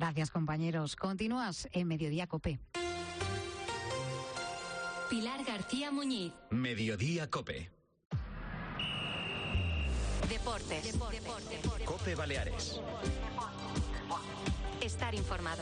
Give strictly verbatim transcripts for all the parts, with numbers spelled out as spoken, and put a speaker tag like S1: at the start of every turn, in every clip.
S1: Gracias, compañeros. Continúas en Mediodía COPE.
S2: Pilar García Muñiz.
S3: Mediodía COPE.
S2: Deportes. Deportes. Deportes.
S3: COPE Baleares.
S2: Estar informado.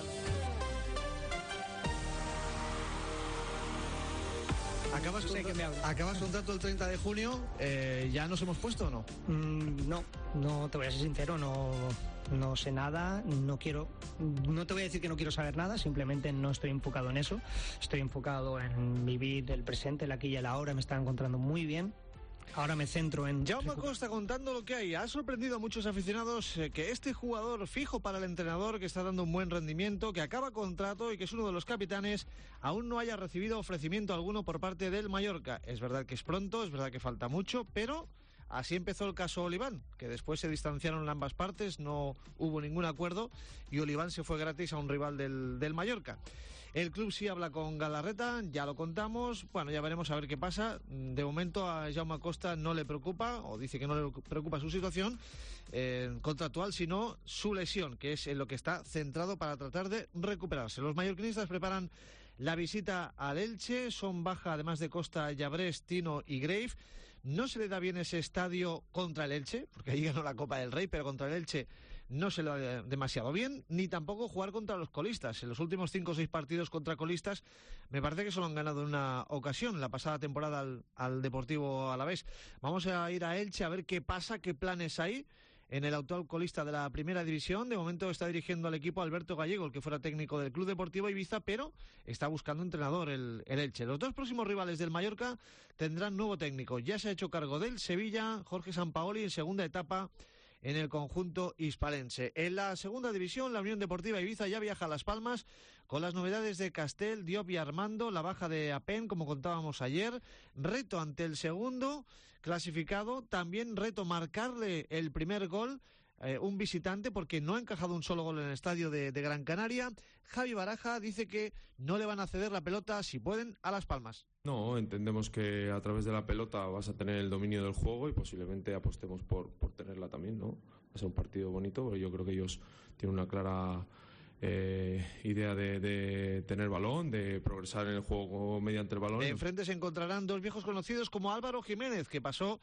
S4: ¿Acabas,
S5: sé
S4: contra...
S5: que me
S4: ¿Acabas contrato el treinta de junio? Eh, ¿Ya nos hemos puesto o no?
S5: Mm, no, no te voy a ser sincero, no, no sé nada, no quiero, no te voy a decir que no quiero saber nada, simplemente no estoy enfocado en eso, estoy enfocado en vivir el presente, el aquí y el ahora, me está encontrando muy bien. Ahora me centro en...
S4: Jaume Costa contando lo que hay. Ha sorprendido a muchos aficionados eh, que este jugador fijo para el entrenador, que está dando un buen rendimiento, que acaba contrato y que es uno de los capitanes, aún no haya recibido ofrecimiento alguno por parte del Mallorca. Es verdad que es pronto, es verdad que falta mucho, pero así empezó el caso Oliván, que después se distanciaron ambas partes, no hubo ningún acuerdo y Oliván se fue gratis a un rival del, del Mallorca. El club sí habla con Galarreta, ya lo contamos, bueno, ya veremos a ver qué pasa. De momento a Jaume Costa no le preocupa, o dice que no le preocupa su situación eh, contractual, sino su lesión, que es en lo que está centrado para tratar de recuperarse. Los mallorquinistas preparan la visita al Elche, son baja además de Costa, Llabrés, Tino y Grave. No se le da bien ese estadio contra el Elche, porque allí ganó la Copa del Rey, pero contra el Elche no se le da demasiado bien, ni tampoco jugar contra los colistas. En los últimos cinco o seis partidos contra colistas, me parece que solo han ganado en una ocasión, la pasada temporada al, al Deportivo Alavés. Vamos a ir a Elche a ver qué pasa, qué planes hay en el actual colista de la primera división. De momento está dirigiendo al equipo Alberto Gallego, el que fuera técnico del Club Deportivo Ibiza, pero está buscando entrenador el, el Elche. Los dos próximos rivales del Mallorca tendrán nuevo técnico. Ya se ha hecho cargo del Sevilla, Jorge Sampaoli, en segunda etapa en el conjunto hispalense. En la segunda división, la Unión Deportiva Ibiza ya viaja a Las Palmas con las novedades de Castel, Diop y Armando, la baja de Apen, como contábamos ayer, reto ante el segundo clasificado, también reto marcarle el primer gol, eh, un visitante, porque no ha encajado un solo gol en el estadio de, de Gran Canaria. Javi Baraja dice que no le van a ceder la pelota, si pueden, a Las Palmas.
S6: No, entendemos que a través de la pelota vas a tener el dominio del juego y posiblemente apostemos por, por tenerla también, ¿no? Va a ser un partido bonito, pero yo creo que ellos tienen una clara eh, idea de, de tener balón, de progresar en el juego mediante el balón.
S4: Enfrente se encontrarán dos viejos conocidos como Álvaro Jiménez, que pasó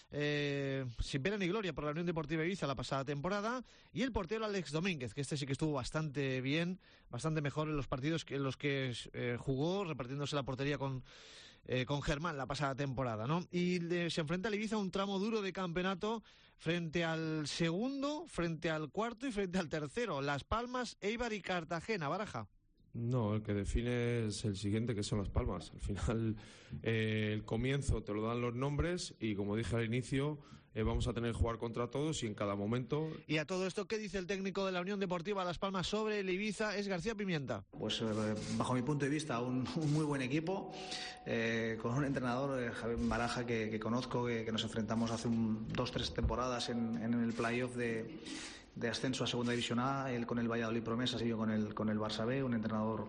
S4: eh, sin pena ni gloria por la Unión Deportiva Ibiza la pasada temporada, y el portero Alex Domínguez, que este sí que estuvo bastante bien, bastante mejor en los partidos que, en los que eh, jugó, repartiéndose la portería con eh, con Germán la pasada temporada, ¿no? Y de, se enfrenta al Ibiza un tramo duro de campeonato frente al segundo, frente al cuarto y frente al tercero, Las Palmas, Eibar y Cartagena. Baraja.
S6: No, el que define es el siguiente, que son Las Palmas. Al final, eh, el comienzo te lo dan los nombres y, como dije al inicio, eh, vamos a tener que jugar contra todos y en cada momento.
S4: Y a todo esto, ¿qué dice el técnico de la Unión Deportiva Las Palmas sobre el Ibiza? Es García Pimienta.
S7: Pues eh, bajo mi punto de vista, un, un muy buen equipo, eh, con un entrenador, eh, Javier Baraja, que, que conozco, que, que nos enfrentamos hace un, dos, tres temporadas en, en el playoff de... de ascenso a Segunda División A, él con el Valladolid Promesas y yo con el, con el Barça B, un entrenador,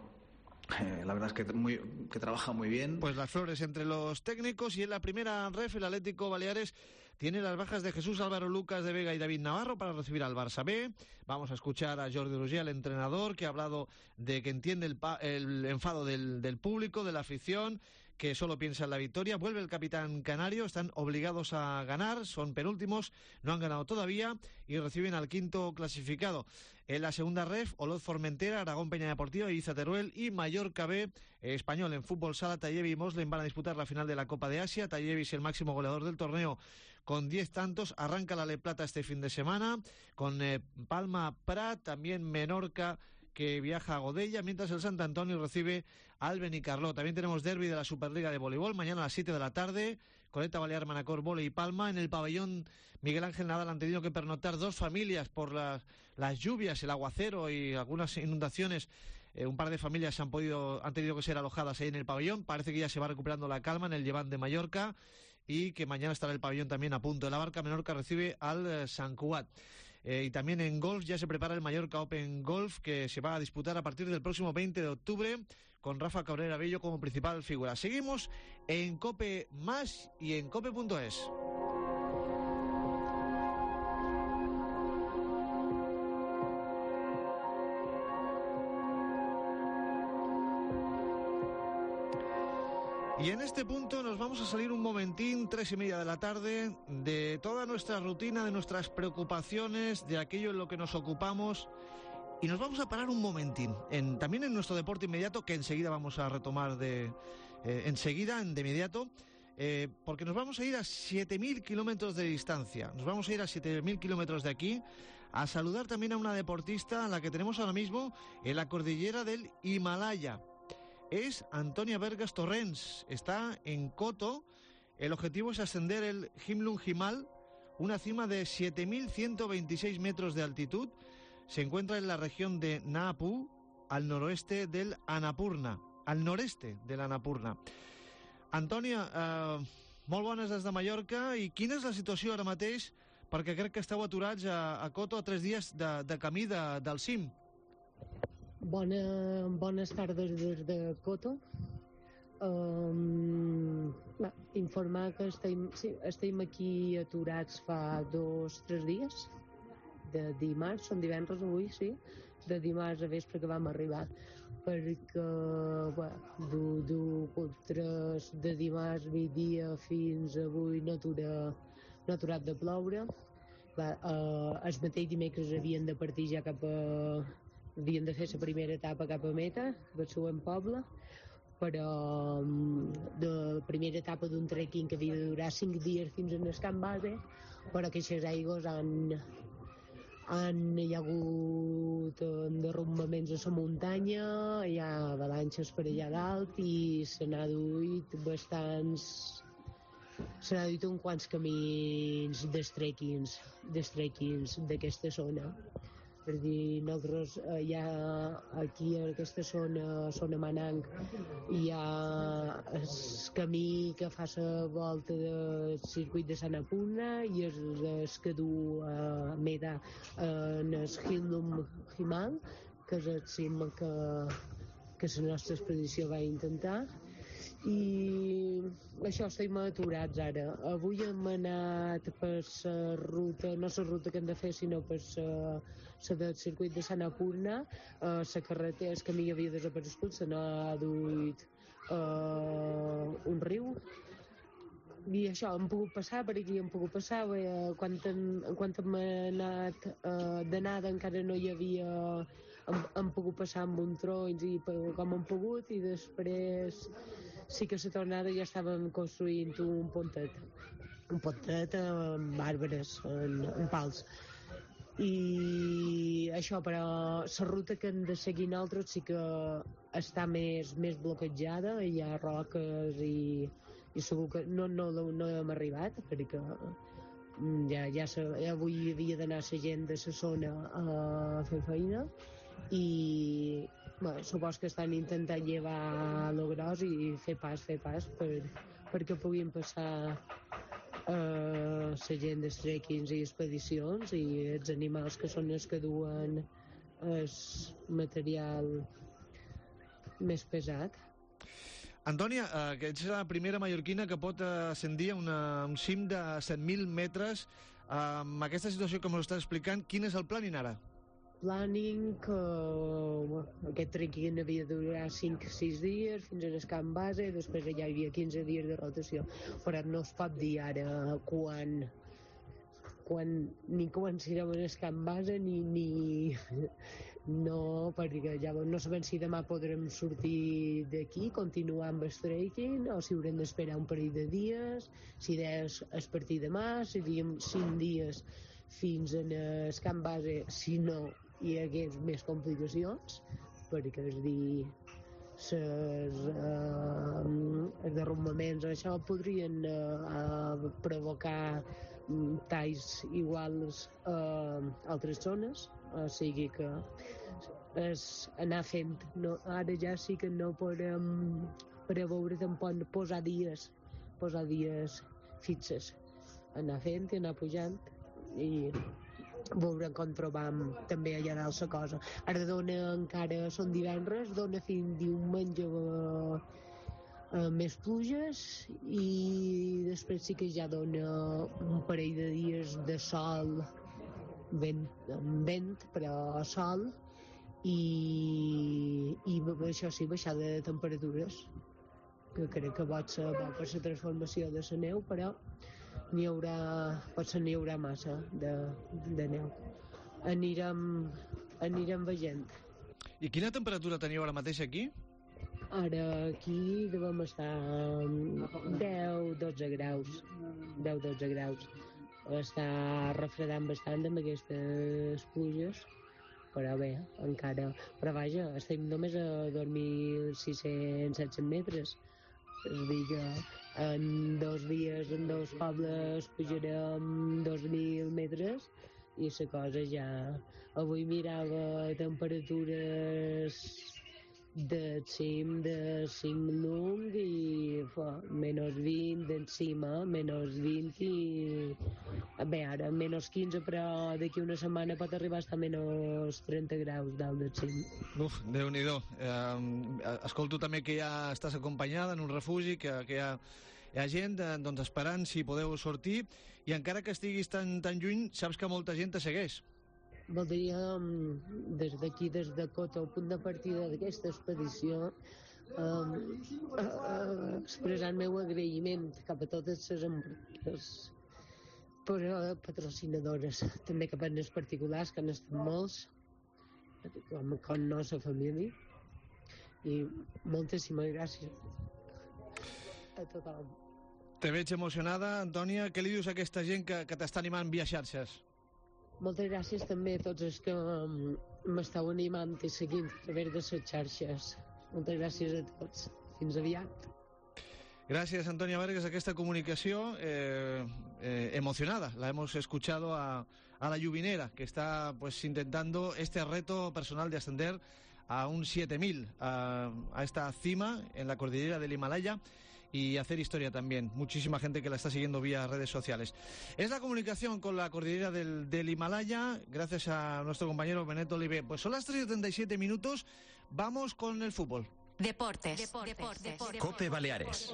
S7: eh, la verdad es que, muy, que trabaja muy bien.
S4: Pues las flores entre los técnicos. Y en la primera ref, el Atlético Baleares tiene las bajas de Jesús Álvaro Lucas de Vega y David Navarro para recibir al Barça B. Vamos a escuchar a Jordi Roger, el entrenador, que ha hablado de que entiende el, pa- el enfado del, del público, de la afición, que solo piensa en la victoria. Vuelve el capitán canario, están obligados a ganar, son penúltimos, no han ganado todavía y reciben al quinto clasificado. En la segunda ref, Oloz Formentera, Aragón Peña Deportiva, Ibiza Teruel y Mallorca B. Eh, español. En fútbol sala, Tayevi y Moslem van a disputar la final de la Copa de Asia. Tayevi es el máximo goleador del torneo con diez tantos. Arranca la Le Plata este fin de semana con eh, Palma Prat, también Menorca, que viaja a Godella, mientras el Sant Antonio recibe al Benicarló. También tenemos derbi de la Superliga de voleibol, mañana a las siete de la tarde, Coleta Balear, Manacor, Vole y Palma. En el pabellón Miguel Ángel Nadal han tenido que pernoctar dos familias por las, las lluvias, el aguacero y algunas inundaciones. Eh, un par de familias han podido han tenido que ser alojadas ahí en el pabellón. Parece que ya se va recuperando la calma en el Llevant de Mallorca y que mañana estará el pabellón también a punto. La Barca Menorca recibe al eh, Sant Cugat. Eh, y también en golf ya se prepara el Mallorca Open Golf, que se va a disputar a partir del próximo veinte de octubre con Rafa Cabrera Bello como principal figura. Seguimos en COPE Más y en cope punto es. Y en este punto nos vamos a salir un momentín, tres y media de la tarde, de toda nuestra rutina, de nuestras preocupaciones, de aquello en lo que nos ocupamos, y nos vamos a parar un momentín, en, también en nuestro deporte inmediato, que enseguida vamos a retomar de, eh, enseguida, de inmediato, eh, porque nos vamos a ir a siete mil kilómetros de distancia, nos vamos a ir a siete mil kilómetros de aquí, a saludar también a una deportista a la que tenemos ahora mismo en la cordillera del Himalaya. Es Antonia Bergas Torrents, está en Koto. El objetivo es ascender el Himlung Himal, una cima de siete mil ciento veintiséis metros de altitud. Se encuentra en la región de Nagha Phu, al noroeste del Annapurna, al noreste del Annapurna. Antònia, eh, molt bones des de Mallorca, i quina és la situació ara mateix, perquè crec que esteu aturats a, a Koto a tres dies de, de camí de, del cim.
S8: Bona, bones tardes des de Koto. Um, va, informar que estem, sí, estem aquí aturats fa dos o tres dies, de dimarts, són divendres avui, sí, de dimarts a vespre que vam arribar, perquè bueno, du, du, tres de dimarts migdia fins avui no atura, no ha aturat de ploure. Va, uh, el mateix dimecres havien de partir ja cap a havien de fer la primera etapa cap a Meta, del següent poble, però de la primera etapa d'un trekking que havia de durar cinc dies fins a Camp Base, però que aquestes aigües han, han, hi ha hagut derrumbaments a la muntanya, hi ha avalanxes per allà dalt i se n'ha duit bastants se n'ha duit uns quants camins d'estrequins d'estrequins d'aquesta zona. Per dir, nosaltres eh, hi ha aquí en aquesta zona, zona Manang, hi ha el camí que fa la volta del circuit de Sant Annapurna i el, el que du a Meda en el Himlung Himal, que és el cim que, que la nostra expedició va intentar. I això, estem aturats ara. Avui hem anat per la ruta, no la ruta que hem de fer, sinó per la del circuit de Sant Annapurna. La carretera, el camí havia desaparegut, se n'ha duit uh, un riu. I això, hem pogut passar per aquí, hem pogut passar. Eh, quan, hem, quan hem anat uh, d'anada encara no hi havia... Hem, hem pogut passar amb un troncs i com hem pogut, i després sí que a la tornada ja estàvem construint un pontet, un pontet amb arbres, en, en pals. I això, però la ruta que hem de seguir nosaltres sí que està més, més bloquejada, hi ha roques i, i segur que no, no, no hem arribat, perquè ja, ja, ja avui havia d'anar la gent de la zona a fer feina, i bueno, supos que estan intentant llevar lo gros i fer pas, fer pas per, perquè puguin passar eh, la gent dels trekkings i expedicions i els animals que són els que duen el material més pesat.
S4: Antònia, eh, que ets la primera mallorquina que pot ascendir a una, un cim de set mil metres. Eh, amb aquesta situació que m'ho estàs explicant, quin és el planning ara?
S8: Planning que uh, aquest trekking havia de durar cinc o sis dies fins a Camp Base, després ja hi havia quinze dies de rotació, però no es pot dir ara quan, quan ni quan serem a Camp Base ni, ni no, perquè ja no sabem si demà podrem sortir d'aquí, continuar amb el trekking o si haurem d'esperar un parell de dies, si és a partir de demà, seríem cinc dies fins a Camp Base, si no hi hagués més complicacions, perquè és dir, ses, eh, els derrumbaments això podrien eh, provocar talls iguals a eh, altres zones, o sigui que és anar fent. No, ara ja sí que no podem preveure tampoc posar dies, posar dies fixes, anar fent i anar pujant i veure com trobam també allà dalt la cosa. Ara dona encara, són divendres, dona fins diumenge uh, uh, més pluges i després sí que ja dona un parell de dies de sol, vent, vent però sol i, i això sí, baixada de temperatures. que crec que pot ser bo per la transformació de la neu, però n'hi haurà, potser n'hi haurà massa de, de neu. Anirem, anirem veient.
S4: I quina temperatura teniu ara mateix aquí?
S8: Ara aquí devem estar deu dotze graus, deu dotze graus. Està refredant bastant amb aquestes pluges, però bé, encara... Però vaja, estem només a dos mil sis-cents set-cents metres. És a dir que en dos dies, en dos pobles, pujarem dos mil metres i la cosa ja... Avui mirava temperatures de cim de cinc lung i fa, menys vint d'encima, menys vint i... Bé, ara menys quinze, però d'aquí una setmana pot arribar a estar menys trenta graus dalt del cim.
S4: Uf, Déu-n'hi-do. Eh, escolto també que ja estàs acompanyada en un refugi, que, que hi ha, hi ha gent eh, doncs, esperant si podeu sortir, i encara que estiguis tan, tan lluny, saps que molta gent te segueix.
S8: Voldria, des d'aquí, des de Coto, el punt de partida d'aquesta expedició, um, uh, expressar el meu agraïment cap a totes les empreses patrocinadores, també cap a els particulars, que han estat molts, com, com no la família, i moltíssimes gràcies a tothom.
S4: Te veig emocionada, Antònia. Què li dius a aquesta gent que, que t'està animant via xarxes?
S8: Moltes gràcies també a tots els que m'esteu animant i seguint a través de les xarxes. Moltes gràcies a tots. Fins aviat.
S4: Gracias, Antonia Vargas. Aquesta comunicació eh, eh, emocionada. La hemos escuchado a, a la lluvinera, que está pues intentando este reto personal de ascender a un siete mil, a, a esta cima en la cordillera del Himalaya, y hacer historia también. Muchísima gente que la está siguiendo vía redes sociales. Es la comunicación con la cordillera del, del Himalaya, gracias a nuestro compañero Benet Oliver. Pues son las tres y treinta y siete minutos, vamos con el fútbol.
S2: Deportes. Deportes. Deportes. Deportes.
S3: COPE Baleares.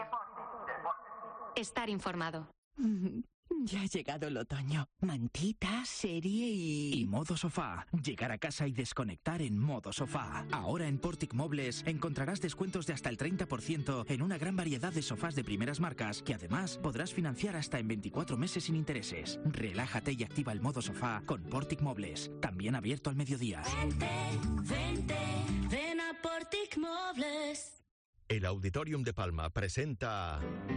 S2: Estar informado.
S9: Ya ha llegado el otoño. Mantita, serie y...
S10: Y modo sofá. Llegar a casa y desconectar en modo sofá. Ahora en Portic Mobles encontrarás descuentos de hasta el treinta por ciento en una gran variedad de sofás de primeras marcas que además podrás financiar hasta en veinticuatro meses sin intereses. Relájate y activa el modo sofá con Portic Mobles. También abierto al mediodía.
S11: Vente, vente, ven a Portic Mobles.
S3: El Auditorium de Palma presenta...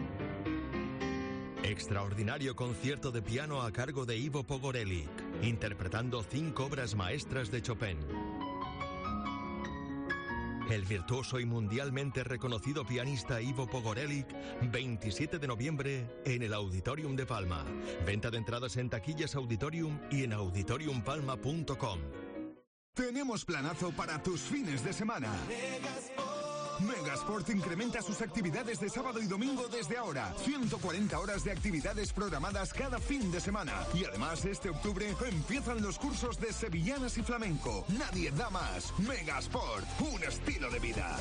S3: Extraordinario concierto de piano a cargo de Ivo Pogorelic, interpretando cinco obras maestras de Chopin. El virtuoso y mundialmente reconocido pianista Ivo Pogorelic, veintisiete de noviembre en el Auditorium de Palma. Venta de entradas en taquillas Auditorium y en auditorium palma punto com.
S12: Tenemos planazo para tus fines de semana. Megasport incrementa sus actividades de sábado y domingo desde ahora. ciento cuarenta horas de actividades programadas cada fin de semana. Y además este octubre empiezan los cursos de sevillanas y flamenco. Nadie da más. Megasport, un estilo de vida.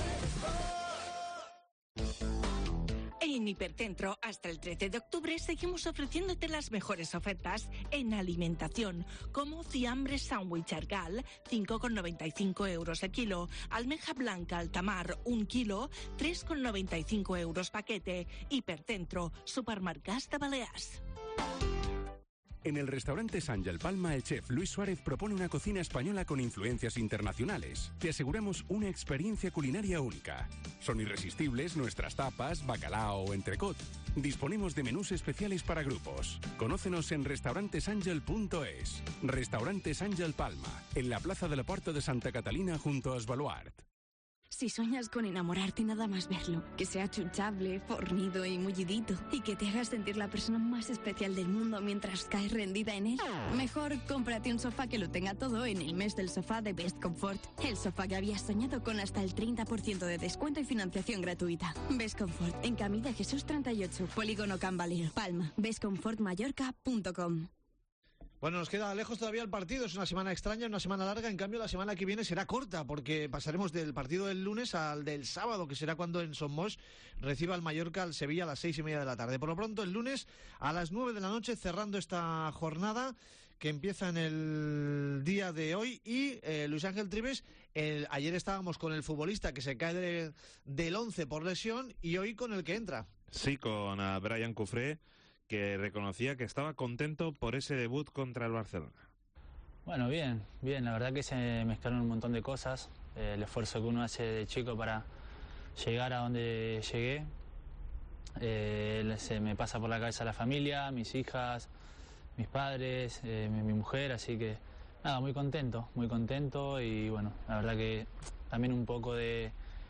S13: En Hipercentro, hasta el trece de octubre, seguimos ofreciéndote las mejores ofertas en alimentación, como fiambre sándwich Argal, cinco con noventa y cinco euros el kilo, almeja blanca Altamar, un kilo, tres con noventa y cinco euros paquete. Hipercentro, supermercats de Balears.
S14: En el restaurante Sángel Palma, el chef Luis Suárez propone una cocina española con influencias internacionales. Te aseguramos una experiencia culinaria única. Son irresistibles nuestras tapas, bacalao o entrecot. Disponemos de menús especiales para grupos. Conócenos en restaurante sángel punto es. Restaurante Sángel Palma, en la plaza de la Puerta de Santa Catalina junto a Sbaluart.
S15: Si sueñas con enamorarte, nada más verlo. Que sea chuchable, fornido y mullidito. Y que te haga sentir la persona más especial del mundo mientras caes rendida en él. Mejor cómprate un sofá que lo tenga todo en el mes del sofá de Best Comfort. El sofá que habías soñado con hasta el treinta por ciento de descuento y financiación gratuita. Best Comfort, en Camilla Jesús treinta y ocho, Polígono Can Valero, Palma. best comfort mallorca punto com.
S4: Bueno, nos queda lejos todavía el partido, es una semana extraña, una semana larga, en cambio la semana que viene será corta, porque pasaremos del partido del lunes al del sábado, que será cuando en Somos reciba al Mallorca al Sevilla a las seis y media de la tarde. Por lo pronto, el lunes a las nueve de la noche, cerrando esta jornada que empieza en el día de hoy. Y eh, Luis Ángel Trives, el, ayer estábamos con el futbolista que se cae de, del once por lesión, y hoy con el que entra.
S16: Sí, con uh, Brian Cufré, que reconocía que estaba contento por ese debut contra el Barcelona.
S17: Bueno, bien, bien, la verdad que se mezclaron un montón de cosas, eh, el esfuerzo que uno hace de chico para llegar a donde llegué, eh, se me pasa por la cabeza la familia, mis hijas, mis padres, eh, mi, mi mujer, así que nada, muy contento, muy contento y bueno, la verdad que también un poco de...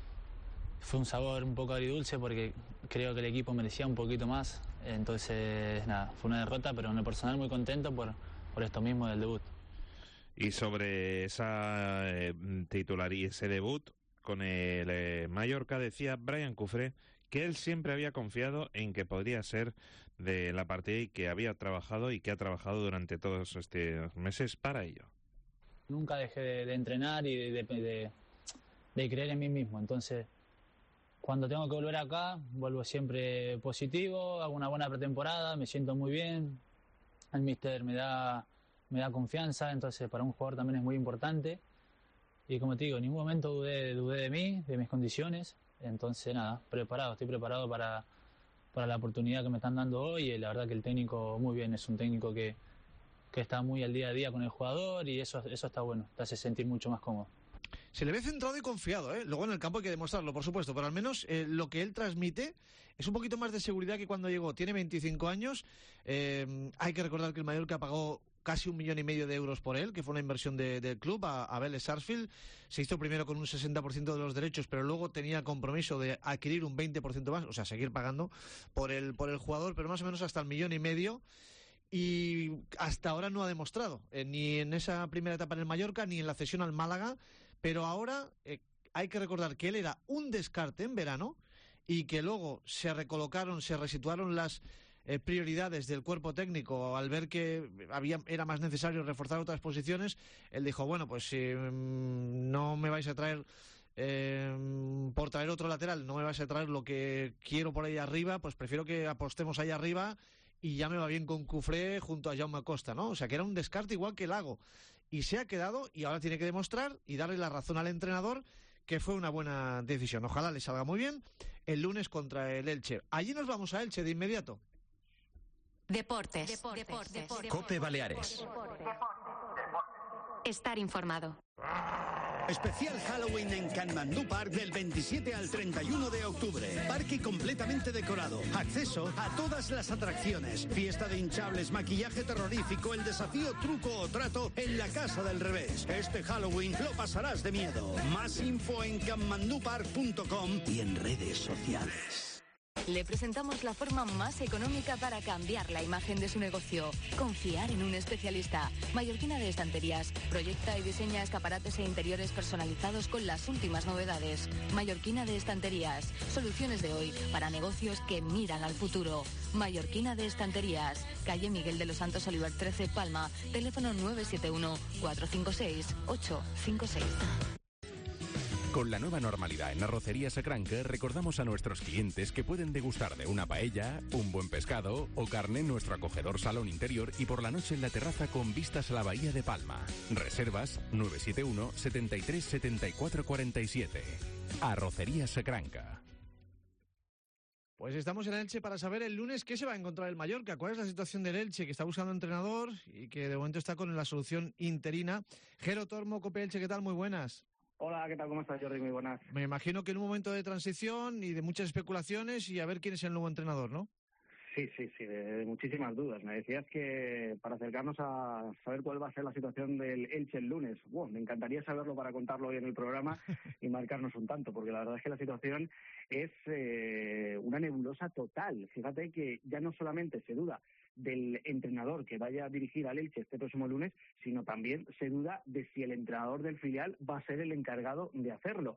S17: fue un sabor un poco agridulce porque creo que el equipo merecía un poquito más. Entonces, nada, fue una derrota, pero en lo personal muy contento por, por esto mismo del debut.
S16: Y sobre esa eh, titularidad, ese debut con el eh, Mallorca, decía Brian Cufré que él siempre había confiado en que podría ser de la partida y que había trabajado y que ha trabajado durante todos estos meses para ello.
S17: Nunca dejé de, de entrenar y de, de, de, de creer en mí mismo, entonces... Cuando tengo que volver acá, vuelvo siempre positivo, hago una buena pretemporada, me siento muy bien, el míster me da, me da confianza, entonces para un jugador también es muy importante. Y como te digo, en ningún momento dudé, dudé de mí, de mis condiciones, entonces nada, preparado, estoy preparado para, para la oportunidad que me están dando hoy y la verdad que el técnico muy bien, es un técnico que, que está muy al día a día con el jugador y eso, eso está bueno, te hace sentir mucho más cómodo.
S4: Se le ve centrado y confiado, ¿eh? Luego en el campo hay que demostrarlo, por supuesto, pero al menos eh, lo que él transmite es un poquito más de seguridad que cuando llegó. Tiene veinticinco años, eh, hay que recordar que el Mallorca pagó casi un millón y medio de euros por él, que fue una inversión de, del club a, a Vélez Sarsfield. Se hizo primero con un sesenta por ciento de los derechos, pero luego tenía el compromiso de adquirir un veinte por ciento más, o sea, seguir pagando por el, por el jugador, pero más o menos hasta el millón y medio. Y hasta ahora no ha demostrado, eh, ni en esa primera etapa en el Mallorca, ni en la cesión al Málaga. Pero ahora eh, hay que recordar que él era un descarte en verano y que luego se recolocaron, se resituaron las eh, prioridades del cuerpo técnico al ver que había, era más necesario reforzar otras posiciones. Él dijo, bueno, pues si mmm, no me vais a traer, eh, por traer otro lateral, no me vais a traer lo que quiero por ahí arriba, pues prefiero que apostemos ahí arriba y ya me va bien con Cufré junto a Jaume Costa, ¿no? O sea que era un descarte igual que Lago. Y se ha quedado y ahora tiene que demostrar y darle la razón al entrenador que fue una buena decisión. Ojalá le salga muy bien el lunes contra el Elche. Allí nos vamos a Elche de inmediato.
S2: Deportes. Deportes. Deportes. Deportes.
S18: Cope Baleares.
S2: Estar informado.
S19: Especial Halloween en Katmandú Park del veintisiete al treinta y uno de octubre. Parque completamente decorado. Acceso a todas las atracciones. Fiesta de hinchables, maquillaje terrorífico, el desafío truco o trato en la Casa del Revés. Este Halloween lo pasarás de miedo. Más info en katmandú park punto com y en redes sociales.
S20: Le presentamos la forma más económica para cambiar la imagen de su negocio. Confiar en un especialista. Mallorquina de Estanterías. Proyecta y diseña escaparates e interiores personalizados con las últimas novedades. Mallorquina de Estanterías. Soluciones de hoy para negocios que miran al futuro. Mallorquina de Estanterías. Calle Miguel de los Santos Oliver trece, Palma. Teléfono nueve siete uno, cuatro cinco seis, ocho cinco seis.
S14: Con la nueva normalidad en Arrocería Sacranca, recordamos a nuestros clientes que pueden degustar de una paella, un buen pescado o carne en nuestro acogedor salón interior y por la noche en la terraza con vistas a la bahía de Palma. Reservas nueve siete uno, setenta y tres, setenta y cuatro cuarenta y siete. Arrocería Sacranca.
S4: Pues estamos en Elche para saber el lunes qué se va a encontrar el Mallorca, cuál es la situación del Elche, que está buscando entrenador y que de momento está con la solución interina. Jero Tormo, Cope Elche, ¿qué tal? Muy buenas.
S21: Hola, ¿qué tal? ¿Cómo estás, Jordi? Muy buenas.
S4: Me imagino que en un momento de transición y de muchas especulaciones y a ver quién es el nuevo entrenador, ¿no?
S21: Sí, sí, sí, de, de muchísimas dudas. Me decías que para acercarnos a saber cuál va a ser la situación del Elche el lunes. Wow, me encantaría saberlo para contarlo hoy en el programa y marcarnos un tanto, porque la verdad es que la situación es eh, una nebulosa total. Fíjate que ya no solamente se duda del entrenador que vaya a dirigir al Elche este próximo lunes, sino también se duda de si el entrenador del filial va a ser el encargado de hacerlo.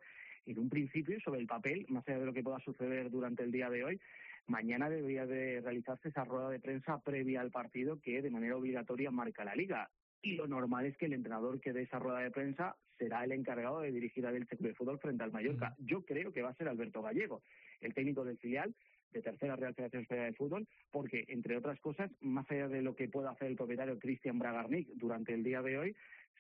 S21: en un principio y sobre el papel, más allá de lo que pueda suceder durante el día de hoy, mañana debería de realizarse esa rueda de prensa previa al partido que de manera obligatoria marca la Liga. Y lo normal es que el entrenador que dé esa rueda de prensa será el encargado de dirigir al Elche Club de Fútbol frente al Mallorca. Yo creo que va a ser Alberto Gallego, el técnico del filial de Tercera Real Federación Española de Fútbol, porque, entre otras cosas, más allá de lo que pueda hacer el propietario Cristian Bragarnik durante el día de hoy,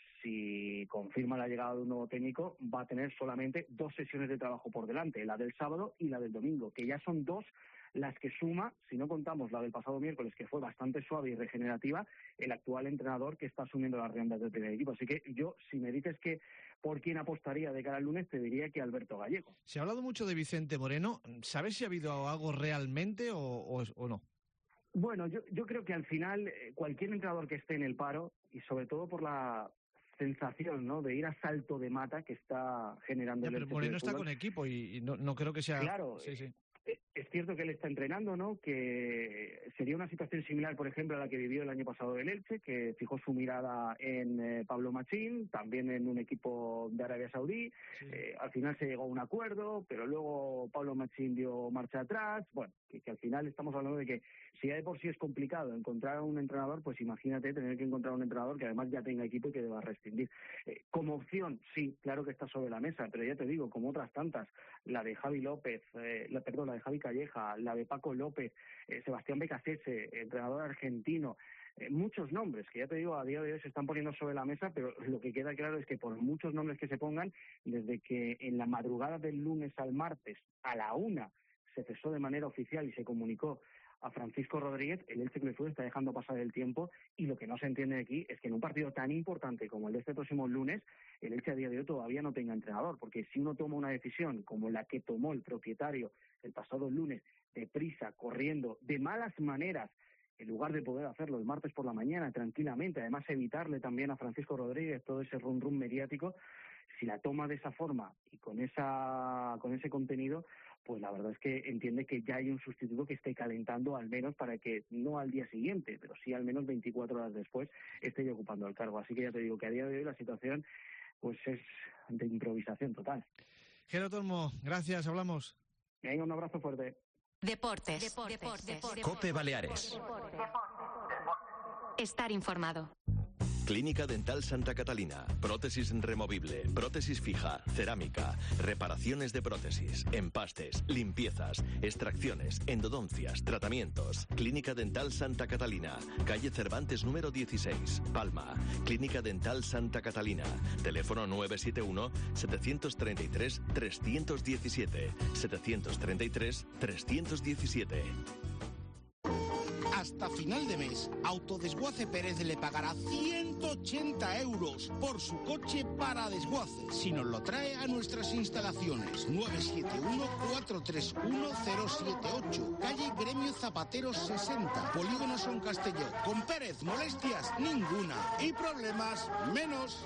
S21: si confirma la llegada de un nuevo técnico, va a tener solamente dos sesiones de trabajo por delante, la del sábado y la del domingo, que ya son dos las que suma, si no contamos la del pasado miércoles, que fue bastante suave y regenerativa, el actual entrenador que está asumiendo las riendas del primer equipo. Así que yo, si me dices que por quién apostaría de cara al lunes, te diría que Alberto Gallego.
S4: Se ha hablado mucho de Vicente Moreno. ¿Sabes si ha habido algo realmente o, o, o no?
S21: Bueno, yo, yo creo que al final cualquier entrenador que esté en el paro, y sobre todo por la sensación, ¿no?, de ir a salto de mata que está generando
S4: Ya,
S21: el
S4: pero
S21: Elche
S4: Moreno
S21: Club de
S4: está
S21: Fútbol.
S4: con equipo y, y no, no creo que sea...
S21: Claro,
S4: sí, sí.
S21: Es cierto que él está entrenando, ¿no?, que sería una situación similar, por ejemplo, a la que vivió el año pasado el Elche, que fijó su mirada en eh, Pablo Machín, también en un equipo de Arabia Saudí. Sí. Eh, al final se llegó a un acuerdo, pero luego Pablo Machín dio marcha atrás. Bueno, que, que al final estamos hablando de que si ya de por sí es complicado encontrar a un entrenador, pues imagínate tener que encontrar un entrenador que además ya tenga equipo y que deba rescindir. Eh, como opción, sí, claro que está sobre la mesa, pero ya te digo, como otras tantas, la de Javi López, eh, la, perdón, la de Javi Calleja, la de Paco López, eh, Sebastián Becasese, entrenador argentino, eh, muchos nombres que ya te digo a día de hoy se están poniendo sobre la mesa, pero lo que queda claro es que por muchos nombres que se pongan, desde que en la madrugada del lunes al martes a la una se cesó de manera oficial y se comunicó a Francisco Rodríguez, el Elche Club de Fútbol está dejando pasar el tiempo, y lo que no se entiende aquí es que en un partido tan importante como el de este próximo lunes, el Elche a día de hoy todavía no tenga entrenador, porque si uno toma una decisión como la que tomó el propietario el pasado lunes, deprisa, corriendo, de malas maneras, en lugar de poder hacerlo el martes por la mañana tranquilamente, además evitarle también a Francisco Rodríguez todo ese rum rum mediático, si la toma de esa forma y con esa con ese contenido, pues la verdad es que entiende que ya hay un sustituto que esté calentando, al menos para que no al día siguiente, pero sí al menos veinticuatro horas después esté ya ocupando el cargo. Así que ya te digo que a día de hoy la situación pues es de improvisación total.
S4: Gero Tormo, gracias, hablamos.
S21: Venga, un abrazo fuerte.
S2: Deportes. Deportes. Deportes. Deportes.
S3: COPE Baleares.
S2: Estar informado.
S3: Clínica Dental Santa Catalina. Prótesis removible, prótesis fija, cerámica, reparaciones de prótesis, empastes, limpiezas, extracciones, endodoncias, tratamientos. Clínica Dental Santa Catalina. Calle Cervantes número dieciséis, Palma. Clínica Dental Santa Catalina. Teléfono nueve siete uno, siete tres tres, tres uno siete. siete tres tres, tres uno diecisiete.
S18: Hasta final de mes, Autodesguace Pérez le pagará ciento ochenta euros por su coche para desguace si nos lo trae a nuestras instalaciones. nueve siete uno, cuatro tres uno, cero siete ocho, calle Gremio Zapateros sesenta, Polígono Son Castelló. Con Pérez, molestias ninguna y problemas menos.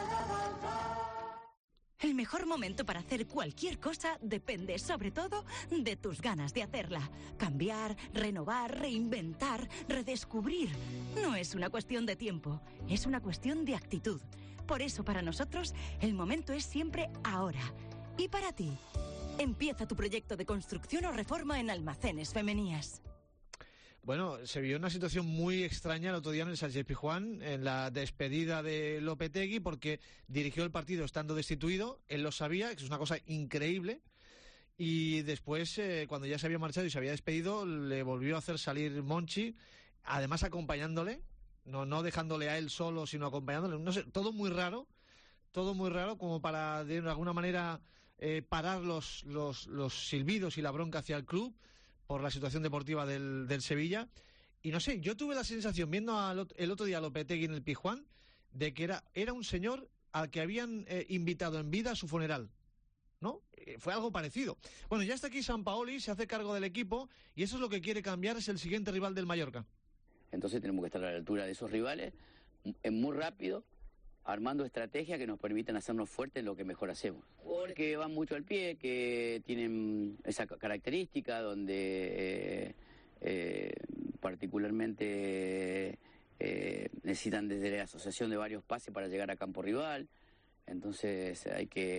S22: El mejor momento para hacer cualquier cosa depende, sobre todo, de tus ganas de hacerla. Cambiar, renovar, reinventar, redescubrir. No es una cuestión de tiempo, es una cuestión de actitud. Por eso, para nosotros, el momento es siempre ahora. ¿Y para ti? Empieza tu proyecto de construcción o reforma en Almacenes Femenías.
S4: Bueno, se vio una situación muy extraña el otro día en el Sánchez Pizjuán, en la despedida de Lopetegui, porque dirigió el partido estando destituido, él lo sabía, que es una cosa increíble, y después, eh, cuando ya se había marchado y se había despedido, le volvió a hacer salir Monchi, además acompañándole, no, no dejándole a él solo, sino acompañándole, no sé, todo muy raro, todo muy raro, como para de alguna manera eh, parar los, los, los silbidos y la bronca hacia el club, por la situación deportiva del, del Sevilla. Y no sé, yo tuve la sensación, viendo al, el otro día a Lopetegui en el Pizjuán, de que era, era un señor al que habían eh, invitado en vida a su funeral, ¿no? Eh, fue algo parecido. Bueno, ya está aquí Sampaoli, se hace cargo del equipo, y eso es lo que quiere cambiar, es el siguiente rival del Mallorca.
S23: Entonces tenemos que estar a la altura de esos rivales, muy rápido, armando estrategias que nos permitan hacernos fuertes en lo que mejor hacemos. Porque van mucho al pie, que tienen esa característica donde eh, eh, particularmente eh, necesitan desde la asociación de varios pases para llegar a campo rival. Entonces hay que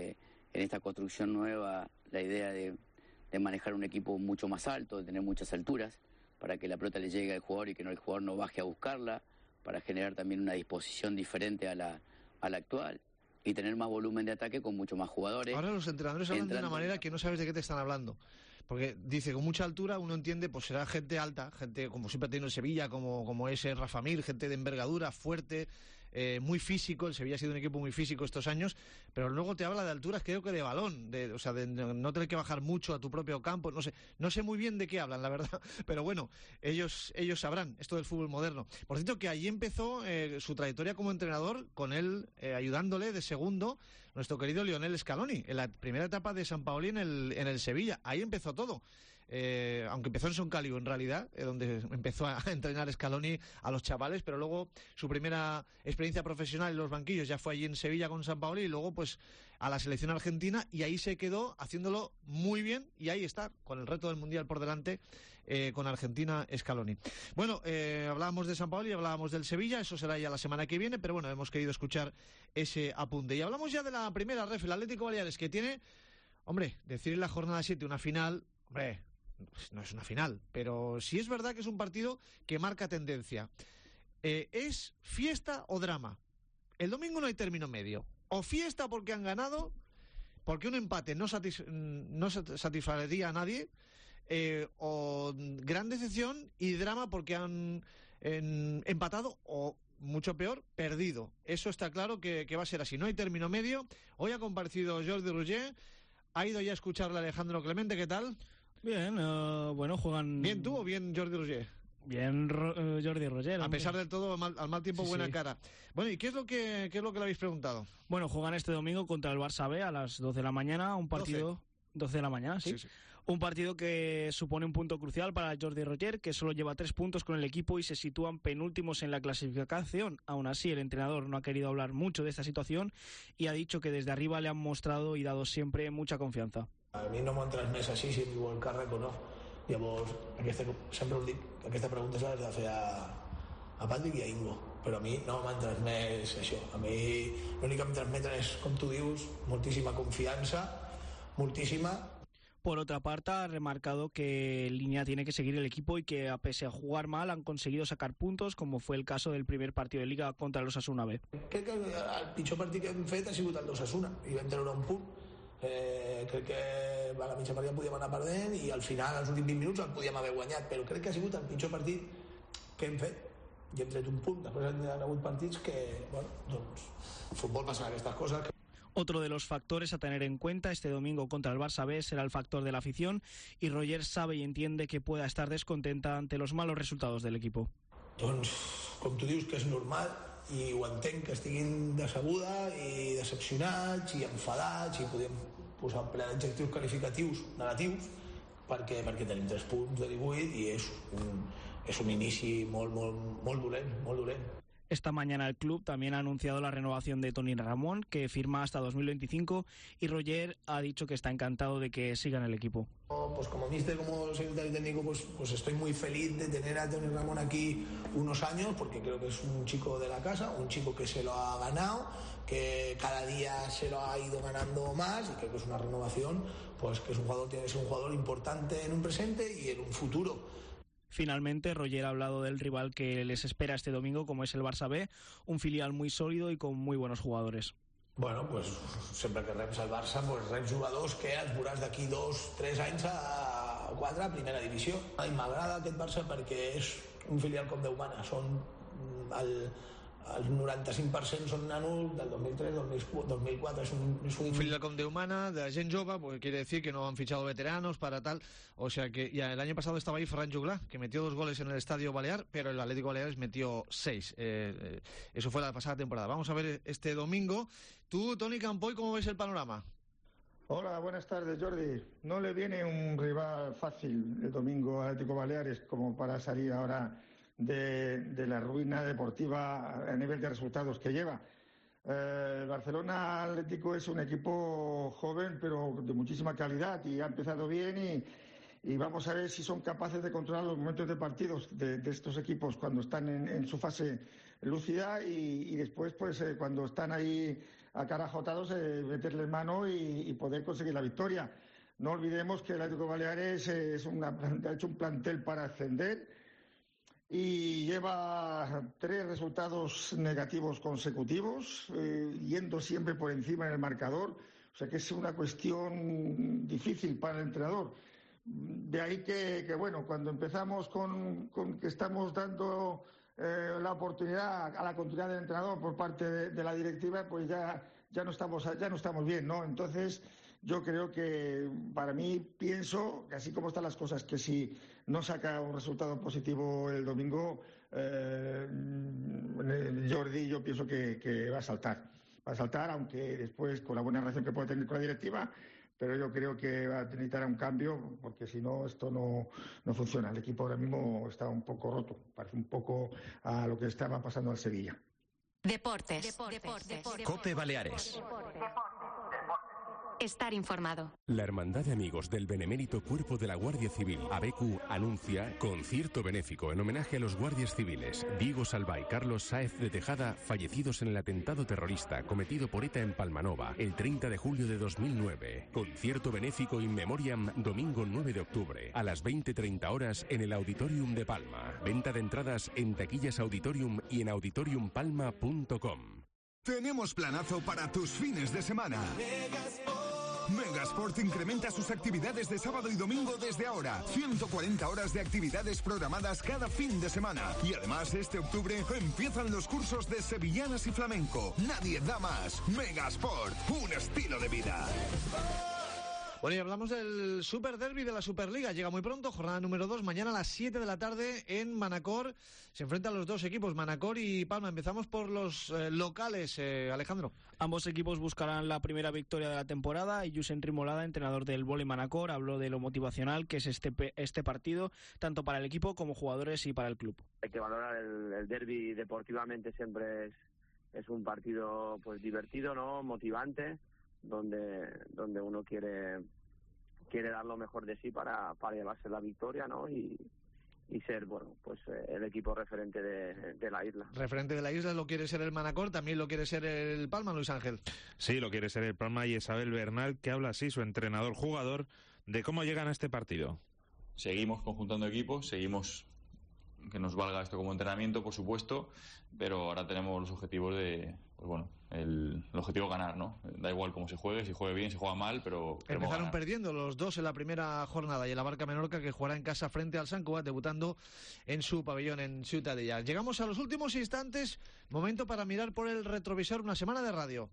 S23: en esta construcción nueva la idea de, de manejar un equipo mucho más alto, de tener muchas alturas, para que la pelota le llegue al jugador y que no el jugador no baje a buscarla, para generar también una disposición diferente a la, a la actual y tener más volumen de ataque con mucho más jugadores.
S4: Ahora los entrenadores hablan de una manera que no sabes de qué te están hablando. Porque dice, con mucha altura uno entiende, pues será gente alta, gente como siempre ha tenido el Sevilla, como, como es Rafa Mir, gente de envergadura, fuerte, eh, muy físico. El Sevilla ha sido un equipo muy físico estos años, pero luego te habla de alturas, creo que de balón, de, o sea, de no tener que bajar mucho a tu propio campo. No sé, no sé muy bien de qué hablan, la verdad, pero bueno, ellos, ellos sabrán esto del fútbol moderno. Por cierto, que allí empezó eh, su trayectoria como entrenador, con él eh, ayudándole de segundo, nuestro querido Lionel Scaloni, en la primera etapa de Sampaoli en el, en el Sevilla. Ahí empezó todo. Eh, aunque empezó en Son Caliu en realidad, eh, donde empezó a entrenar Scaloni a los chavales, pero luego su primera experiencia profesional en los banquillos ya fue allí en Sevilla con Sampaoli, y luego pues a la selección argentina, y ahí se quedó haciéndolo muy bien, y ahí está, con el reto del Mundial por delante, eh, con Argentina Scaloni. Bueno, eh, hablábamos de Sampaoli, hablábamos del Sevilla, eso será ya la semana que viene, pero bueno, hemos querido escuchar ese apunte. Y hablamos ya de la primera ref, el Atlético Baleares, que tiene, hombre, decir en la jornada siete una final, hombre, no es una final, pero sí es verdad que es un partido que marca tendencia. Eh, ¿Es fiesta o drama? El domingo no hay término medio. O fiesta porque han ganado, porque un empate no, satis- no satisfaría a nadie, eh, o gran decepción, y drama porque han en, empatado o, mucho peor, perdido. Eso está claro que, que va a ser así. No hay término medio. Hoy ha comparecido Jordi Roger, ha ido ya a escucharle a Alejandro Clemente. ¿Qué tal?
S1: Bien, uh, bueno, juegan...
S4: ¿Bien tú o bien Jordi Roger?
S1: Bien Ro- uh, Jordi Roger.
S4: A
S1: hombre.
S4: pesar del todo, mal, al mal tiempo,
S1: Sí,
S4: buena
S1: sí.
S4: cara. Bueno, ¿y qué es lo que qué es lo que le habéis preguntado?
S1: Bueno, juegan este domingo contra el Barça B a las doce de la mañana, un partido... doce de la mañana, sí.
S4: Sí, sí.
S1: Un partido que supone un punto crucial para Jordi Roger, que solo lleva tres puntos con el equipo y se sitúan penúltimos en la clasificación. Aún así, el entrenador no ha querido hablar mucho de esta situación y ha dicho que desde arriba le han mostrado y dado siempre mucha confianza.
S5: A mi no m'han transmès així si viu el càrrec o no. Llavors, aquesta, sempre ho dic, aquesta pregunta se l'has de fer a, a Patrick i a Ingo, però a mi no m'han transmès això. A mi l'únic que em transmeten és, com tu dius, moltíssima confiança, moltíssima.
S1: Por otra parte, ha remarcado que en línea tiene que seguir el equipo y que, a pese a jugar mal, han conseguido sacar puntos, como fue el caso del primer partido de Liga contra los Osasuna B.
S5: Crec que el pitjor partit que hem fet ha sigut el d'Osasuna i vam treure un punt. Eh, crec que a la mitja part ja podíem anar perdent i al final, als últims vint minuts, el podíem haver guanyat, però crec que ha sigut el pitjor partit que hem fet i hem tret un punt. Després han hagut partits que, bueno, doncs, el futbol passen aquestes coses.
S1: Otro de los factores a tener en cuenta este domingo contra el Barça B será el factor de la afición, y Roger sabe y entiende que pueda estar descontenta ante los malos resultados del equipo.
S5: Doncs, com tu dius, que és normal, i ho entenc, que estiguin decebuda i decepcionats i enfadats, i podem posar un ple d'adjectius qualificatius negatius, perquè, perquè tenim tres punts de divuit i és un, és un inici molt, molt, molt dolent, molt dolent.
S1: Esta mañana el club también ha anunciado la renovación de Toni Ramón, que firma hasta dos mil veinticinco, y Roger ha dicho que está encantado de que siga en el equipo.
S5: Pues como míster, como secretario técnico, pues, pues estoy muy feliz de tener a Toni Ramón aquí unos años, porque creo que es un chico de la casa, un chico que se lo ha ganado, que cada día se lo ha ido ganando más, y creo que es una renovación, pues que es un jugador, tiene que ser un jugador importante en un presente y en un futuro.
S1: Finalmente, Roger ha hablado del rival que les espera este domingo, como es el Barça B, un filial muy sólido y con muy buenos jugadores.
S5: Bueno, pues sempre que reps el Barça, pues reps jugadors que els veuràs d'aquí dos, tres anys a quatre a primera divisió. I m'agrada aquest Barça perquè és un filial com Déu mana. Són el, el noranta-cinc per cent són nanos del dos mil tres, dos mil quatre. Es un, es un...
S4: un filial con de humana, de gent jove, pues quiere decir que no han fichado veteranos para tal. O sea que ya el año pasado estaba ahí Ferran Juglar, que metió dos goles en el Estadio Balear, pero el Atlético Baleares metió seis. Eh, eh, eso fue la pasada temporada. Vamos a ver este domingo. Tú, Toni Campoy, ¿cómo ves el panorama?
S6: Hola, buenas tardes, Jordi. No le viene un rival fácil el domingo al Atlético Baleares como para salir ahora de, de la ruina deportiva a nivel de resultados que lleva. Eh, el Barcelona Atlético es un equipo joven pero de muchísima calidad y ha empezado bien y, y vamos a ver si son capaces de controlar los momentos de partidos de, de estos equipos cuando están en, en su fase lúcida y, y después pues eh, cuando están ahí a cara ajotados, eh, meterles mano y, y poder conseguir la victoria. No olvidemos que el Atlético Baleares es una, ha hecho un plantel para ascender y lleva tres resultados negativos consecutivos, eh, yendo siempre por encima en el marcador. O sea que es una cuestión difícil para el entrenador. De ahí que, que bueno, cuando empezamos con, con que estamos dando eh, la oportunidad a la continuidad del entrenador por parte de, de la directiva, pues ya, ya, no estamos, ya no estamos bien, ¿no? Entonces, yo creo que, para mí, pienso, que así como están las cosas, que si no saca un resultado positivo el domingo, eh, Jordi, yo pienso que, que va a saltar. Va a saltar, aunque después, con la buena relación que puede tener con la directiva, pero yo creo que va a necesitar un cambio, porque si no, esto no, no funciona. El equipo ahora mismo está un poco roto, parece un poco a lo que estaba pasando al Sevilla.
S2: Deportes. Deportes. Deportes.
S10: COPE Baleares.
S2: Estar informado.
S14: La Hermandad de Amigos del Benemérito Cuerpo de la Guardia Civil, ABECU, anuncia concierto benéfico en homenaje a los guardias civiles Diego Salva y Carlos Sáez de Tejada, fallecidos en el atentado terrorista cometido por ETA en Palmanova el treinta de julio de dos mil nueve. Concierto benéfico in memoriam, domingo nueve de octubre, a las veinte treinta horas en el Auditorium de Palma. Venta de entradas en Taquillas Auditorium y en auditorium palma punto com.
S12: Tenemos planazo para tus fines de semana. Megasport incrementa sus actividades de sábado y domingo desde ahora. ciento cuarenta horas de actividades programadas cada fin de semana. Y además, este octubre empiezan los cursos de sevillanas y flamenco. Nadie da más. Megasport, un estilo de vida.
S4: Bueno, y hablamos del Super Derby de la Superliga. Llega muy pronto, jornada número dos, mañana a las siete de la tarde en Manacor. Se enfrentan los dos equipos, Manacor y Palma. Empezamos por los eh, locales, eh, Alejandro.
S1: Ambos equipos buscarán la primera victoria de la temporada y Josep Rimolada, entrenador del Vóley Manacor, habló de lo motivacional que es este, este partido, tanto para el equipo como jugadores y para el club.
S21: Hay que valorar el, el derby deportivamente, siempre es, es un partido pues divertido, ¿no? Motivante, donde donde uno quiere quiere dar lo mejor de sí para, para llevarse la victoria, ¿no? Y, y ser, bueno, pues eh, el equipo referente de, de la isla.
S4: Referente de la isla lo quiere ser el Manacor, también lo quiere ser el Palma, Luis Ángel.
S16: Sí, lo quiere ser el Palma, y Isabel Bernal, que habla así, su entrenador jugador, de cómo llegan a este partido.
S7: Seguimos conjuntando equipos, seguimos que nos valga esto como entrenamiento, por supuesto, pero ahora tenemos los objetivos de, pues bueno, el, el objetivo ganar, ¿no? Da igual cómo se juegue, si juegue bien, si juega mal, pero
S4: empezaron
S7: ganar.
S4: Perdiendo los dos en la primera jornada, y el Abarca Menorca, que jugará en casa frente al San Cugat, debutando en su pabellón en Ciutadella. Llegamos a los últimos instantes, momento para mirar por el retrovisor una semana de radio.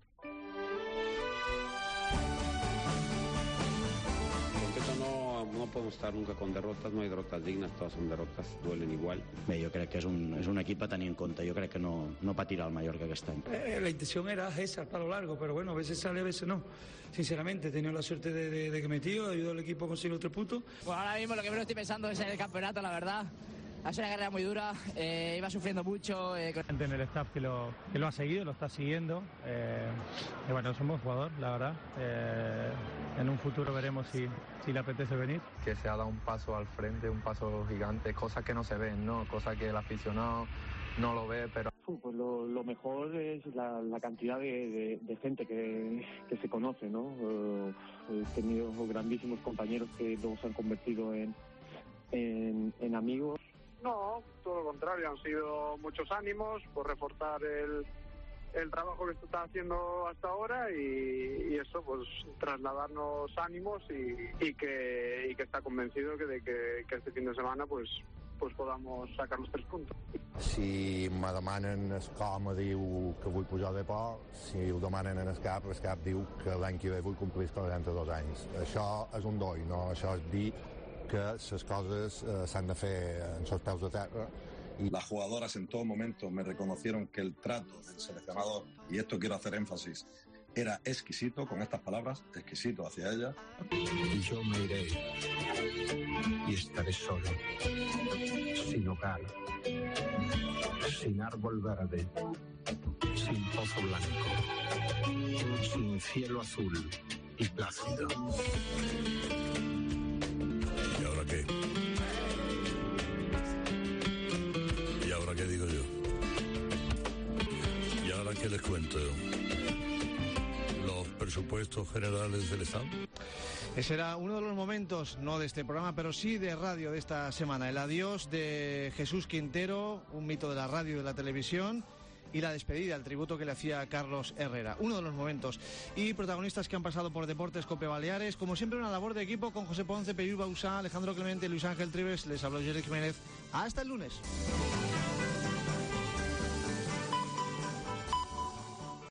S8: No podemos estar nunca con derrotas, no hay derrotas dignas, todas son derrotas, duelen igual. Bé, jo crec que és un, és un equip a tenir en compte, jo crec que no, no patirà el Mallorca aquest any.
S9: Eh, la intención era esa, el palo largo, pero bueno, a veces sale, a veces no. Sinceramente, he tenido la suerte de, de, de que metió, ayudó al equipo a conseguir los tres puntos.
S24: Bueno, ahora mismo lo que menos estoy pensando es en el campeonato, la verdad. Ha sido una carrera muy dura, eh, iba sufriendo mucho. Eh, con...
S25: En el staff que lo, que lo ha seguido, lo está siguiendo. Eh, y bueno, es un buen jugador, la verdad. Eh, en un futuro veremos si, si le apetece venir.
S26: Que se ha dado un paso al frente, un paso gigante, cosas que no se ven, ¿no? Cosas que el aficionado no lo ve, pero...
S21: Pues lo, lo mejor es la, la cantidad de, de, de gente que, que se conoce, ¿no? Uh, he tenido grandísimos compañeros que luego se han convertido en, en, en amigos.
S27: No, todo lo contrario, han sido muchos ánimos por reforzar el, el trabajo que se está haciendo hasta ahora y, y eso, pues trasladarnos ánimos y, y, que, y que está convencido que de que, que este fin de semana pues pues podamos sacar los tres puntos.
S28: Si me demanen el com diu que vull pujar de por, si ho demanen en el cap, el cap diu que l'any que ve vull complir els quaranta-dos anys. Això és un doi, no? Això és dir que les cosas eh, s'han de fer en sus peus de terra.
S29: Y las jugadoras en todo momento me reconocieron que el trato del seleccionador, y esto quiero hacer énfasis, era exquisito, con estas palabras, exquisito hacia ella.
S30: Y yo me iré y estaré solo, sin hogar, sin árbol verde, sin pozo blanco, sin cielo azul y plácido.
S28: ¿Y ahora qué? ¿Y ahora qué digo yo? ¿Y ahora qué les cuento?
S3: presupuestos generales del Estado.
S4: Ese era uno de los momentos, no de este programa, pero sí de radio de esta semana. El adiós de Jesús Quintero, un mito de la radio y de la televisión, y la despedida, el tributo que le hacía Carlos Herrera. Uno de los momentos. Y protagonistas que han pasado por Deportes Cope Baleares. Como siempre, una labor de equipo con José Ponce, Peyú Bausá, Alejandro Clemente, Luis Ángel Trives. Les habló Jerry Jiménez. Hasta el lunes.